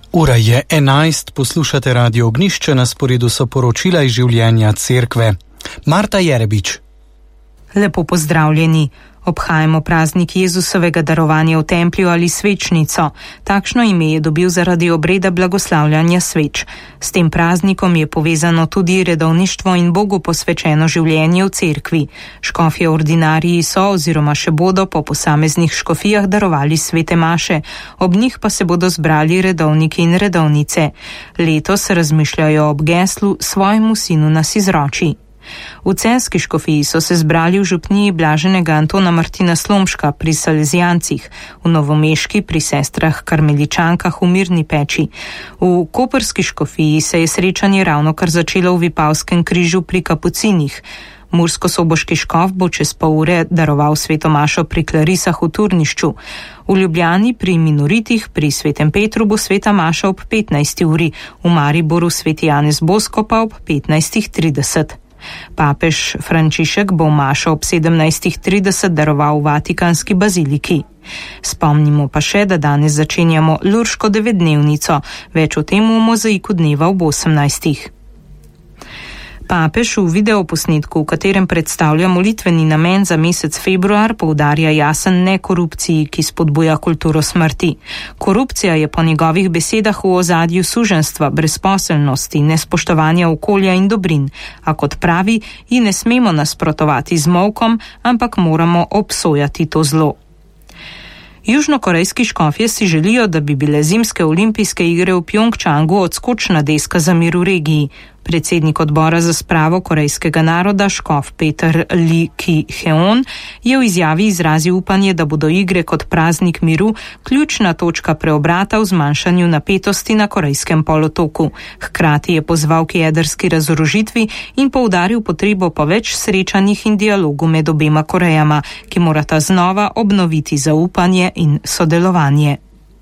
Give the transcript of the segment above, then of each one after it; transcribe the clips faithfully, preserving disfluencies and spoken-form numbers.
Ura je enajst, poslušate Radio Ognjišče, na sporedu so poročila iz življenja cerkve. Marta Jerebič. Lepo pozdravljeni. Obhajamo praznik Jezusovega darovanja v templju ali svečnico. Takšno ime je dobil zaradi obreda blagoslavljanja sveč. S tem praznikom je povezano tudi redovništvo in Bogu posvečeno življenje v cerkvi. Škofje ordinariji so oziroma še bodo po posameznih škofijah darovali svete maše, ob njih pa se bodo zbrali redovniki in redovnice. Letos razmišljajo ob geslu Svojemu sinu nas izroči. V celjski škofiji so se zbrali v župniji blaženega Antona Martina Slomška pri Salezijancih, v Novomeški pri sestrah Karmeličankah v Mirni peči. V koprski škofiji se je srečanje ravnokar začelo v Vipavskem križu pri Kapucinih. Mursko-soboški škof bo čez pol ure daroval sveto mašo pri Klarisah v Turnišču. V Ljubljani pri Minoritih pri Svetem Petru bo sveta maša ob petnajsti uri, v Mariboru sveti Janez Bosko pa ob petnajstih trideset. Papež Frančišek bo mašo ob sedemnajstih trideset daroval v Vatikanski baziliki. Spomnimo pa še, da danes začenjamo Lurško devetdnevnico, več o tem v mozaiku dneva ob osemnajstih. Papež v videoposnetku, v katerem predstavlja molitveni namen za mesec februar, poudarja jasen ne korupciji, ki spodbuja kulturo smrti. Korupcija je po njegovih besedah v ozadju suženjstva, brezposelnosti, nespoštovanja okolja in dobrin, a kot pravi, ji ne smemo nasprotovati z molkom, ampak moramo obsojati to zlo. Južnokorejski škofje si želijo, da bi bile zimske olimpijske igre v Pjongčangu odskočna deska za mir v regiji. Predsednik odbora za spravo korejskega naroda, škof Peter Lee Ki-heon, je v izjavi izrazil upanje, da bodo igre kot praznik miru ključna točka preobrata v zmanjšanju napetosti na korejskem polotoku. Hkrati je pozval k jedrski razorožitvi in poudaril potrebo po več srečanjih in dialogu med obema Korejama, ki morata znova obnoviti zaupanje in sodelovanje.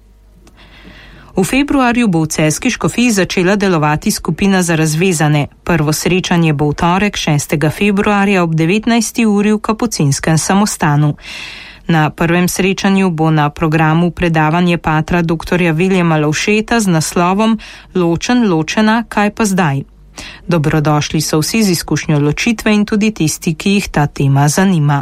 V februarju bo v celjski škofiji začela delovati skupina za razvezane. Prvo srečanje bo v torek šestega februarja ob devetnajsti uri v Kapucinskem samostanu. Na prvem srečanju bo na programu predavanje patra doktorja Viljama Lovšeta z naslovom Ločen, ločena, kaj pa zdaj? Dobrodošli so vsi z izkušnjo ločitve in tudi tisti, ki jih ta tema zanima.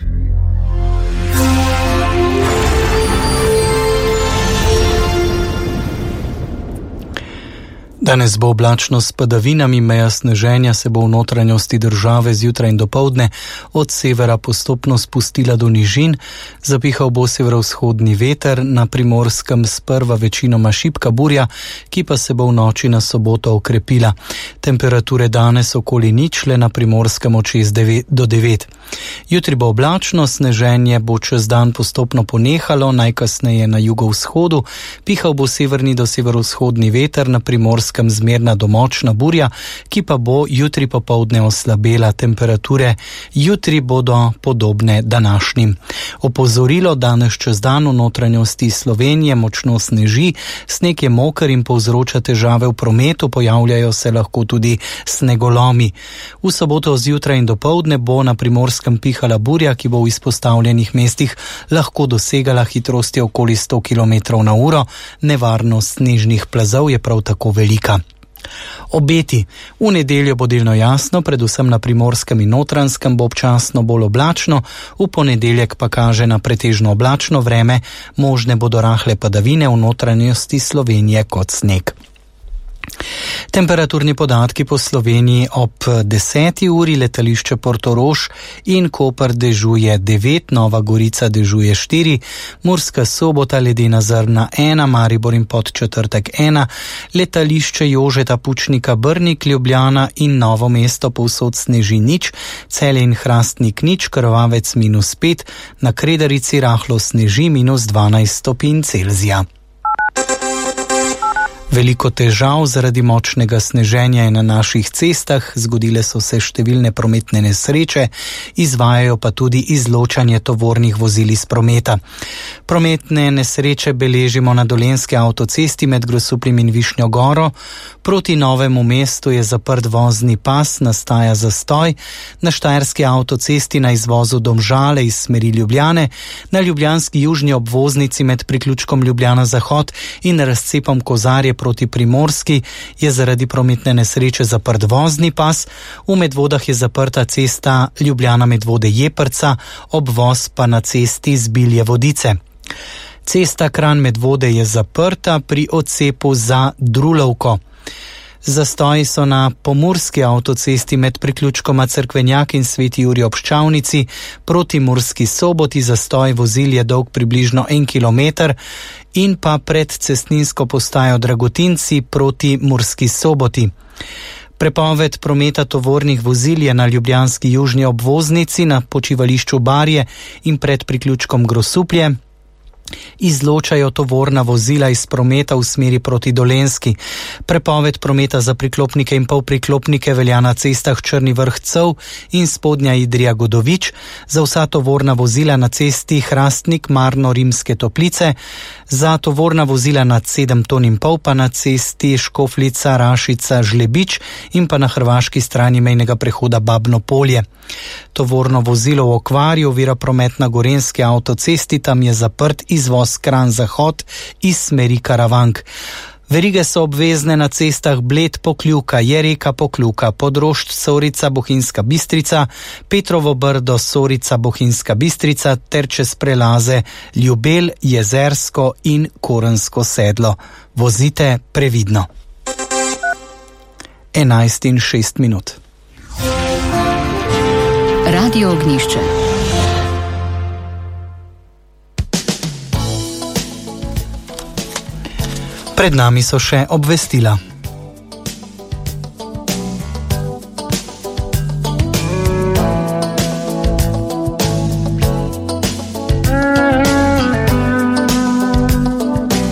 Danes bo oblačno s padavinami, meja sneženja se bo v notranjosti države zjutraj in dopoldne od severa postopno spustila do nižin, zapihal bo severovzhodni veter, na Primorskem sprva večinoma šibka burja, ki pa se bo v noči na soboto okrepila. Temperature danes okoli ničle, na Primorskem od šest do devet. Jutri bo oblačno, sneženje bo čez dan postopno ponehalo, najkasneje na jugovzhodu, pihal bo severni do severovzhodni veter, na Primorskem zmerna do močna burja, ki pa bo jutri popoldne oslabela. Temperature jutri bodo podobne današnjim. Opozorilo, danes čez dan v notranjosti Slovenije močno sneži, sneg je moker in povzroča težave v prometu, pojavljajo se lahko tudi snegolomi. V soboto zjutraj in dopoldne bo na Primorskem pihala burja, ki bo v izpostavljenih mestih lahko dosegala hitrosti okoli sto kilometrov na uro. Nevarnost snežnih plazov je prav tako velika. Obeti. V nedeljo bo delno jasno, predvsem na Primorskem in Notranjskem bo občasno bolj oblačno, v ponedeljek pa kaže na pretežno oblačno vreme, možne bodo rahle padavine v notranjosti Slovenije kot sneg. Temperaturni podatki po Sloveniji ob deseti uri, letališče Portorož in Koper dežuje devet, Nova Gorica dežuje štiri, Murska Sobota ledena zrna ena, Maribor in Podčetrtek ena, letališče Jožeta Pučnika Brnik, Ljubljana in Novo mesto povsod sneži nič, Celje in Hrastnik nič, Krvavec minus pet, na Kredarici rahlo sneži minus dvanajst stopinj Celzija. Veliko težav zaradi močnega sneženja je na naših cestah, zgodile so se številne prometne nesreče, izvajajo pa tudi izločanje tovornih vozil iz prometa. Prometne nesreče beležimo na Dolenjski avtocesti med Grosupljem in Višnjo Goro. Proti Novemu mestu je zaprt vozni pas, nastaja zastoj. Na Štajerski avtocesti na izvozu Domžale iz smeri Ljubljane, na ljubljanski južni obvoznici med priključkom Ljubljana Zahod in razcepom Kozarje proti Primorski je zaradi prometne nesreče zaprt vozni pas, v Medvodah je zaprta cesta Ljubljana Medvode Jeprca, obvoz pa na cesti Zbilje Vodice. Cesta Kranj Medvode je zaprta pri odcepu za Drulovko. Zastoji so na pomurski avtocesti med priključkoma Cerkvenjak in Sveti Jurij ob Ščavnici, proti Murski Soboti zastoj vozil je dolg približno en kilometer in pa pred cestninsko postajo Dragotinci proti Murski Soboti. Prepoved prometa tovornih vozil je na ljubljanski južni obvoznici na počivališču Barje in pred priključkom Grosuplje. Izločajo tovorna vozila iz prometa v smeri proti Dolenjski. Prepoved prometa za priklopnike in polpriklopnike velja na cestah Črni Vrh-Cev in Spodnja Idrija-Godovič, za vsa tovorna vozila na cesti Hrastnik-Marno-Rimske Toplice, za tovorna vozila nad sedem ton in pol pa na cesti Škofljica-Rašica-Žlebič in pa na hrvaški strani mejnega prehoda Babno Polje. Tovorno vozilo v okvarju ovira promet na Gorenjski avtocesti, tam je zaprt izvoz Kranj Zahod iz smeri Karavank. Verige so obvezne na cestah Bled Pokljuka, Jereka Pokljuka, Podrošt Sorica Bohinjska Bistrica, Petrovo Brdo Sorica Bohinjska Bistrica ter čez prelaze Ljubelj, Jezersko in Korensko Sedlo. Vozite previdno. enajst in šest minut. Radio Ognjišče. Pred nami so še obvestila.